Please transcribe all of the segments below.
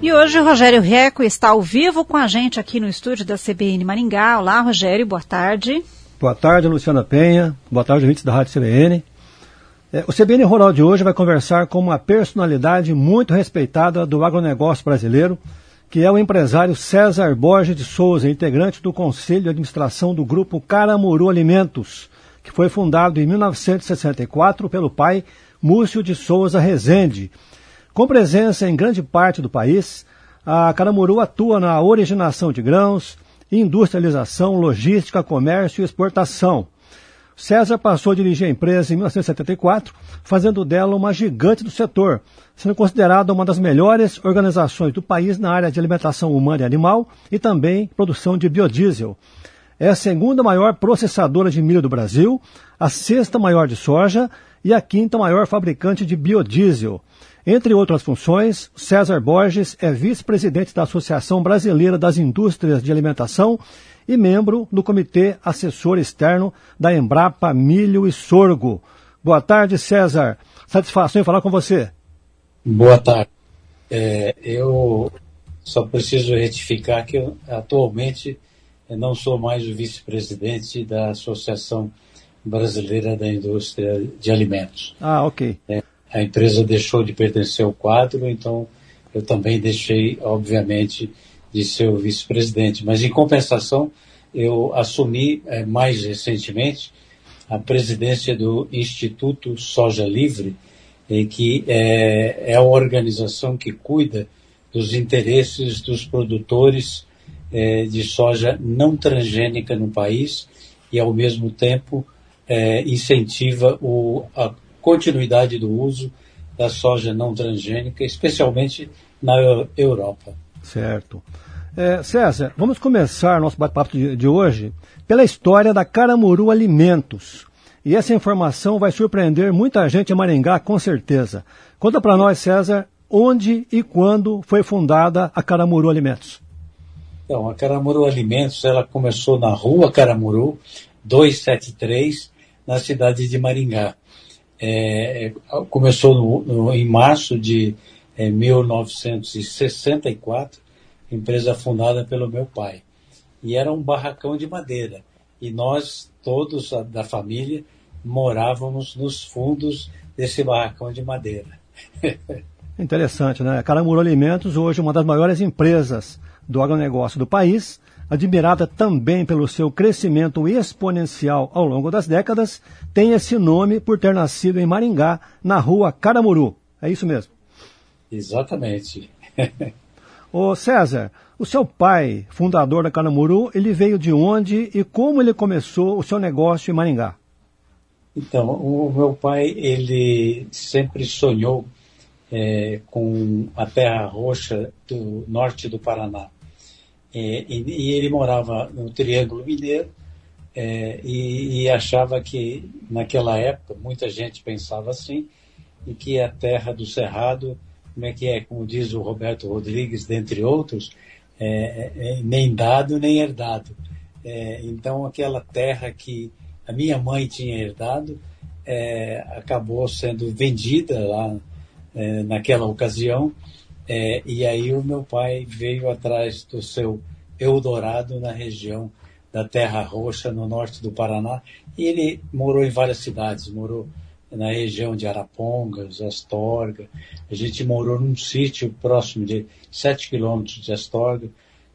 E hoje o Rogério Recco está ao vivo com a gente aqui no estúdio da CBN Maringá. Olá, Rogério, boa tarde. Boa tarde, Luciana Penha. Boa tarde, ouvintes da Rádio CBN. O CBN Rural de hoje vai conversar com uma personalidade muito respeitada do agronegócio brasileiro, que é o empresário César Borges de Souza, integrante do Conselho de Administração do Grupo Caramuru Alimentos, que foi fundado em 1964 pelo pai Múcio de Souza Rezende. Com presença em grande parte do país, a Caramuru atua na originação de grãos, industrialização, logística, comércio e exportação. César passou a dirigir a empresa em 1974, fazendo dela uma gigante do setor, sendo considerada uma das melhores organizações do país na área de alimentação humana e animal e também produção de biodiesel. É a segunda maior processadora de milho do Brasil, a sexta maior de soja e a quinta maior fabricante de biodiesel. Entre outras funções, César Borges é vice-presidente da Associação Brasileira das Indústrias de Alimentação e membro do Comitê Assessor Externo da Embrapa Milho e Sorgo. Boa tarde, César. Satisfação em falar com você. Boa tarde. Eu só preciso retificar que eu, atualmente, não sou mais o vice-presidente da Associação Brasileira da Indústria de Alimentos. Ah, ok. A empresa deixou de pertencer ao quadro, então eu também deixei, obviamente, de ser o vice-presidente. Mas, em compensação, eu assumi, mais recentemente, a presidência do Instituto Soja Livre, que é a organização que cuida dos interesses dos produtores de soja não transgênica no país e, ao mesmo tempo, incentiva a continuidade do uso da soja não transgênica, especialmente na Europa. Certo. César, vamos começar nosso bate-papo de hoje pela história da Caramuru Alimentos. E essa informação vai surpreender muita gente em Maringá, com certeza. Conta para nós, César, onde e quando foi fundada a Caramuru Alimentos. Então, a Caramuru Alimentos, ela começou na Rua Caramuru, 273, na cidade de Maringá. Começou em março de 1964, empresa fundada pelo meu pai. E era um barracão de madeira. E nós, todos da família, morávamos nos fundos desse barracão de madeira. Interessante, né? A Caramuru Alimentos, hoje uma das maiores empresas do agronegócio do país, admirada também pelo seu crescimento exponencial ao longo das décadas, tem esse nome por ter nascido em Maringá, na Rua Caramuru. É isso mesmo? Exatamente. Ô César, o seu pai, fundador da Caramuru, ele veio de onde e como ele começou o seu negócio em Maringá? Então, o meu pai, ele sempre sonhou com a terra roxa do norte do Paraná. E ele morava no Triângulo Mineiro e achava que, naquela época, muita gente pensava assim, e que a terra do Cerrado, como diz o Roberto Rodrigues, dentre outros, nem dado nem herdado. Então, aquela terra que a minha mãe tinha herdado acabou sendo vendida lá naquela ocasião. E aí o meu pai veio atrás do seu Eldorado na região da Terra Roxa, no norte do Paraná, e ele morou em várias cidades, morou na região de Arapongas, Astorga. A gente morou num sítio próximo de 7 quilômetros de Astorga,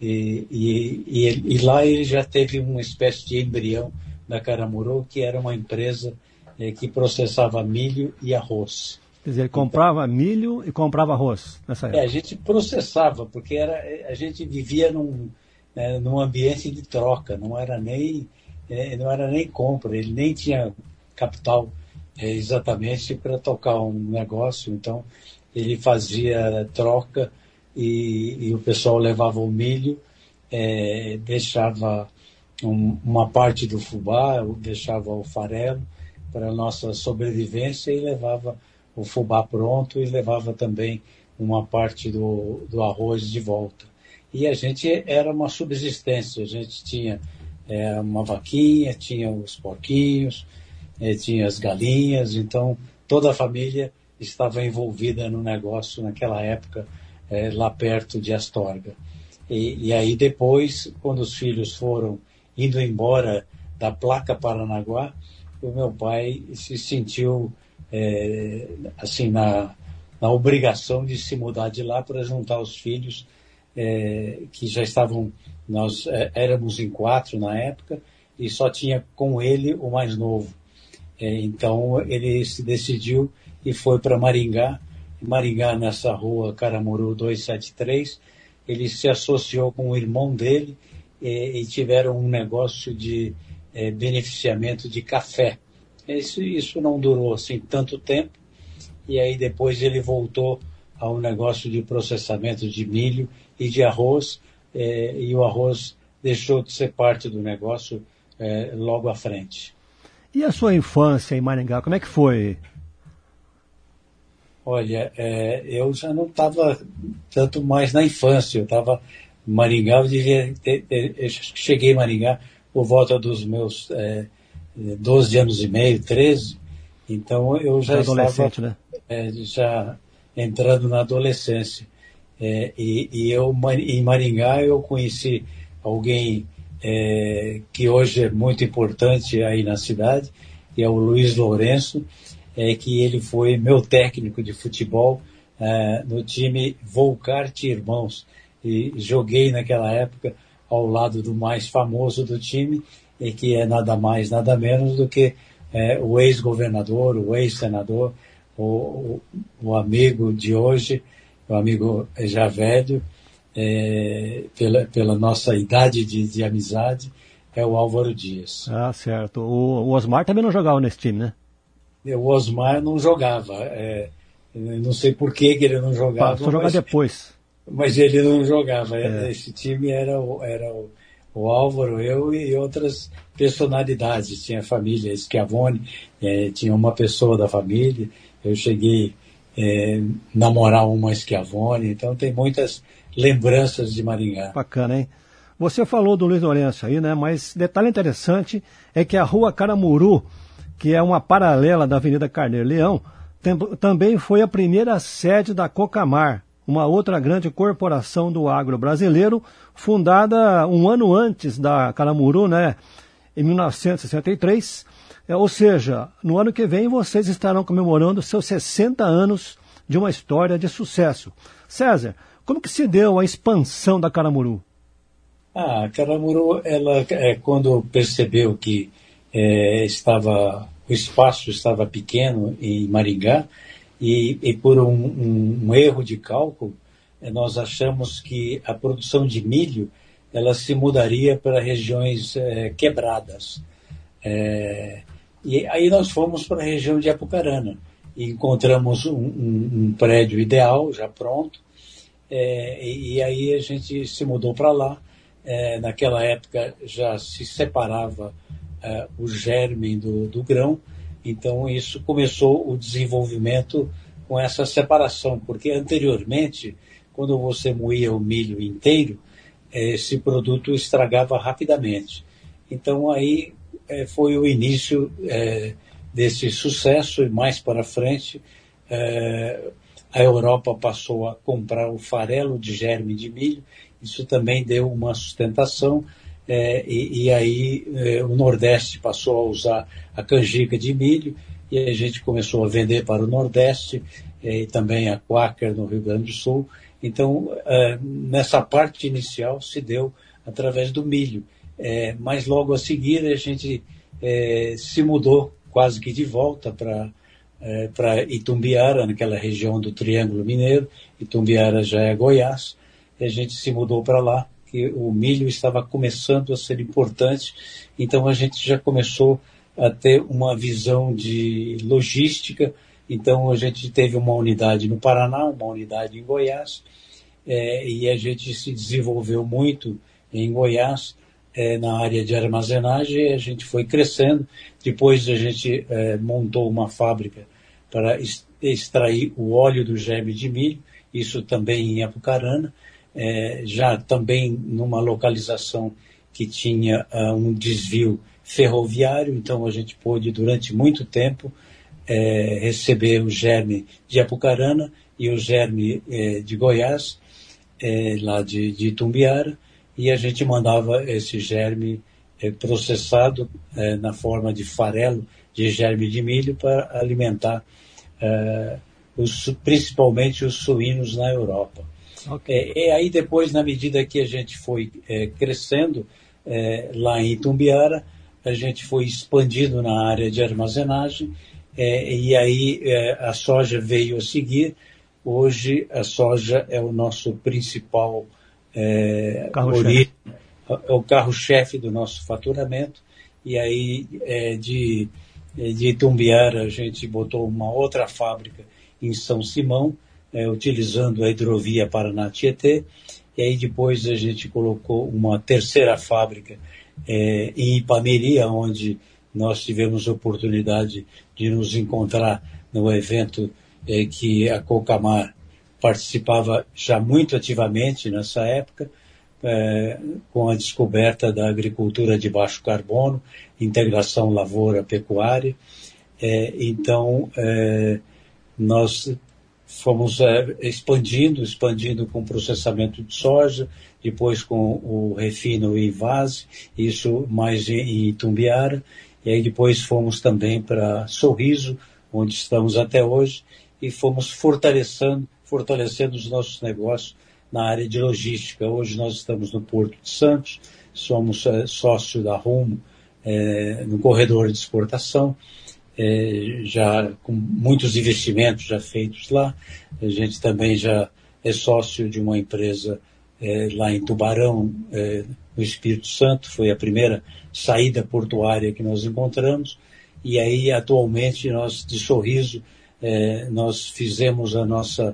e lá ele já teve uma espécie de embrião da Caramuru, que era uma empresa que processava milho e arroz. Quer dizer, ele comprava milho e comprava arroz nessa época. A gente processava, porque a gente vivia num ambiente de troca, não era nem compra, ele nem tinha capital exatamente para tocar um negócio, então ele fazia troca e o pessoal levava o milho, deixava uma parte do fubá, deixava o farelo para a nossa sobrevivência e levava o fubá pronto e levava também uma parte do arroz de volta. E a gente era uma subsistência, a gente tinha uma vaquinha, tinha os porquinhos, tinha as galinhas, então toda a família estava envolvida no negócio naquela época lá perto de Astorga. E aí depois, quando os filhos foram indo embora da placa Paranaguá, o meu pai se sentiu assim na obrigação de se mudar de lá para juntar os filhos que já estavam, nós éramos em 4 na época, e só tinha com ele o mais novo. Então ele se decidiu e foi para Maringá. Maringá, nessa rua Caramuru 273, ele se associou com o irmão dele e tiveram um negócio de beneficiamento de café. Isso não durou assim tanto tempo, e aí depois ele voltou ao negócio de processamento de milho e de arroz, e o arroz deixou de ser parte do negócio logo à frente. E a sua infância em Maringá, como é que foi? Olha, eu já não estava tanto mais na infância, eu estava em Maringá, eu cheguei em Maringá por volta dos meus 12 anos e meio, 13, então eu já estava né? Já entrando na adolescência. E eu, em Maringá, eu conheci alguém que hoje é muito importante aí na cidade, que é o Luiz Lourenço, que ele foi meu técnico de futebol no time Volcart Irmãos, e joguei naquela época ao lado do mais famoso do time, e que é nada mais, nada menos do que o ex-governador, o ex-senador, o amigo de hoje, o amigo já velho, pela nossa idade de amizade, é o Álvaro Dias. Ah, certo. O Osmar também não jogava nesse time, né? O Osmar não jogava. Não sei por que ele não jogava. Só jogar depois. Mas ele não jogava. Esse time era o Álvaro, eu e outras personalidades. Tinha a família Schiavone, tinha uma pessoa da família. Eu cheguei a namorar uma Schiavone, então tem muitas lembranças de Maringá. Bacana, hein? Você falou do Luiz Lourenço aí, né? Mas detalhe interessante é que a rua Caramuru, que é uma paralela da Avenida Carneiro Leão, também foi a primeira sede da Cocamar, uma outra grande corporação do agro brasileiro, fundada um ano antes da Caramuru, né? Em 1963. Ou seja, no ano que vem vocês estarão comemorando seus 60 anos de uma história de sucesso. César, como que se deu a expansão da Caramuru? A Caramuru, ela, quando percebeu que o espaço estava pequeno em Maringá, e por um erro de cálculo, nós achamos que a produção de milho ela se mudaria para regiões quebradas. E aí nós fomos para a região de Apucarana e encontramos um prédio ideal, já pronto, e aí a gente se mudou para lá. Naquela época já se separava o germe do grão, então isso começou o desenvolvimento com essa separação, porque anteriormente, quando você moía o milho inteiro, esse produto estragava rapidamente. Então aí foi o início desse sucesso, e mais para frente a Europa passou a comprar o farelo de germe de milho. Isso também deu uma sustentação, e aí o Nordeste passou a usar a canjica de milho, e a gente começou a vender para o Nordeste, e também a Quaker no Rio Grande do Sul. Então, nessa parte inicial se deu através do milho, mas logo a seguir a gente se mudou quase que de volta para Itumbiara, naquela região do Triângulo Mineiro. Itumbiara já é Goiás, e a gente se mudou para lá, que o milho estava começando a ser importante, então a gente já começou a ter uma visão de logística. Então a gente teve uma unidade no Paraná, uma unidade em Goiás, e a gente se desenvolveu muito em Goiás, na área de armazenagem, e a gente foi crescendo. Depois a gente montou uma fábrica para extrair o óleo do germe de milho, isso também em Apucarana, já também numa localização que tinha um desvio ferroviário, então a gente pôde durante muito tempo receber o germe de Apucarana e o germe de Goiás, lá de Itumbiara, e a gente mandava esse germe processado na forma de farelo de germe de milho para alimentar principalmente os suínos na Europa. Okay. E aí depois, na medida que a gente foi crescendo lá em Itumbiara, a gente foi expandindo na área de armazenagem, e aí a soja veio a seguir. Hoje a soja é o nosso principal carro-chefe. É o carro-chefe do nosso faturamento, e aí de Itumbiara a gente botou uma outra fábrica em São Simão, utilizando a hidrovia Paraná-Tietê, e aí depois a gente colocou uma terceira fábrica em Ipameri, onde nós tivemos a oportunidade de nos encontrar no evento que a Cocamar participava já muito ativamente nessa época, com a descoberta da agricultura de baixo carbono, integração lavoura-pecuária. Então, nós fomos expandindo com processamento de soja, depois com o refino e invase, isso mais em Itumbiara, e aí depois fomos também para Sorriso, onde estamos até hoje, e fomos fortalecendo os nossos negócios na área de logística. Hoje nós estamos no Porto de Santos, somos sócio da Rumo no corredor de exportação, já com muitos investimentos já feitos lá. A gente também já é sócio de uma empresa lá em Tubarão, no Espírito Santo. Foi a primeira saída portuária que nós encontramos. E aí, atualmente, nós, de Sorriso, nós fizemos a nossa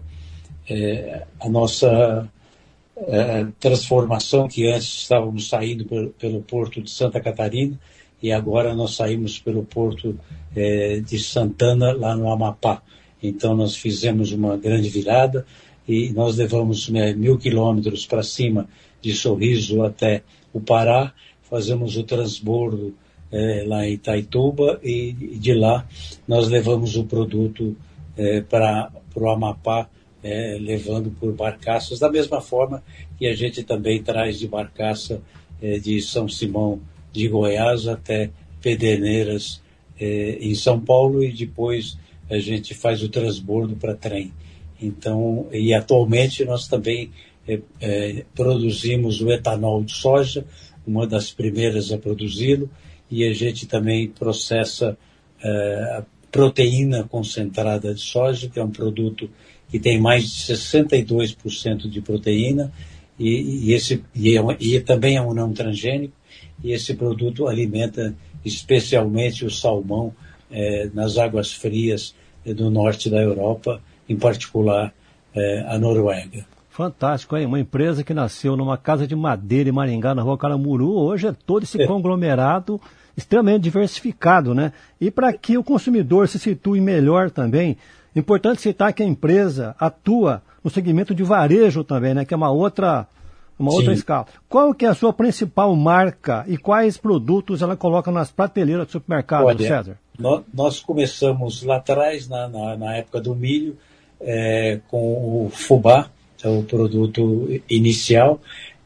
transformação, que antes estávamos saindo pelo Porto de Santa Catarina, e agora nós saímos pelo Porto de Santana, lá no Amapá. Então nós fizemos uma grande virada e nós levamos 1.000 quilômetros para cima de Sorriso até o Pará, fazemos o transbordo lá em Itaituba, e de lá nós levamos o produto para o Amapá, levando por barcaças, da mesma forma que a gente também traz de barcaça de São Simão de Goiás até Pederneiras em São Paulo, e depois a gente faz o transbordo para trem. Então, e atualmente nós também produzimos o etanol de soja, uma das primeiras a produzi-lo, e a gente também processa a proteína concentrada de soja, que é um produto que tem mais de 62% de proteína, e também é um não transgênico, e esse produto alimenta especialmente o salmão nas águas frias do norte da Europa, em particular a Noruega. Fantástico, hein? Uma empresa que nasceu numa casa de madeira em Maringá, na rua Caramuru, hoje é todo esse conglomerado extremamente diversificado, né? E para que o consumidor se situe melhor também, importante citar que a empresa atua no segmento de varejo também, né? Que é uma outra escala. Qual que é a sua principal marca e quais produtos ela coloca nas prateleiras do supermercado, Olha, César? Nós começamos lá atrás, na época do milho, com o fubá, é o produto inicial,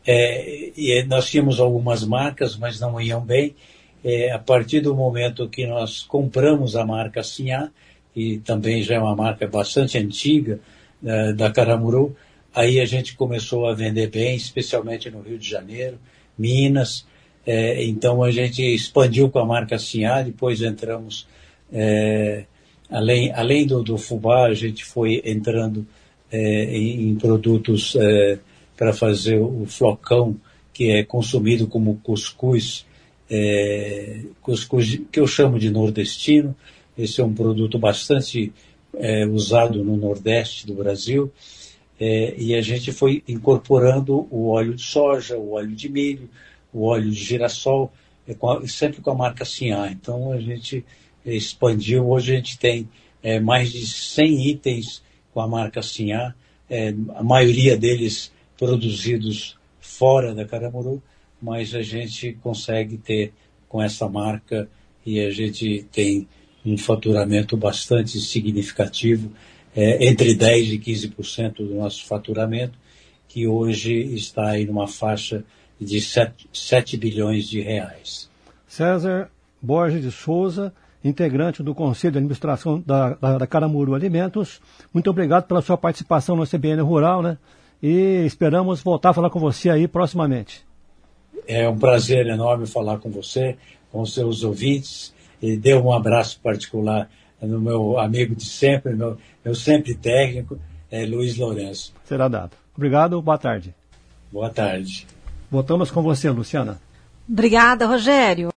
e nós tínhamos algumas marcas, mas não iam bem. A partir do momento que nós compramos a marca Sinhá, que também já é uma marca bastante antiga da Caramuru, aí a gente começou a vender bem, especialmente no Rio de Janeiro, Minas. Então a gente expandiu com a marca Sinhá, depois entramos, além do fubá, a gente foi entrando em produtos para fazer o flocão, que é consumido como cuscuz, cuscuz que eu chamo de nordestino. Esse é um produto bastante usado no Nordeste do Brasil. E a gente foi incorporando o óleo de soja, o óleo de milho, o óleo de girassol, sempre com a marca Sinhá. Então a gente expandiu. Hoje a gente tem mais de 100 itens com a marca Sinhá, a maioria deles produzidos fora da Caramuru, mas a gente consegue ter com essa marca, e a gente tem um faturamento bastante significativo, entre 10% e 15% do nosso faturamento, que hoje está aí numa faixa de 7 bilhões de reais. César Borges de Souza, integrante do Conselho de Administração da Caramuru Alimentos, muito obrigado pela sua participação no CBN Rural, né? E esperamos voltar a falar com você aí proximamente. É um prazer enorme falar com você, com os seus ouvintes, e dê um abraço particular no meu amigo de sempre, meu sempre técnico, Luiz Lourenço. Será dado. Obrigado, boa tarde. Boa tarde. Voltamos com você, Luciana. Obrigada, Rogério.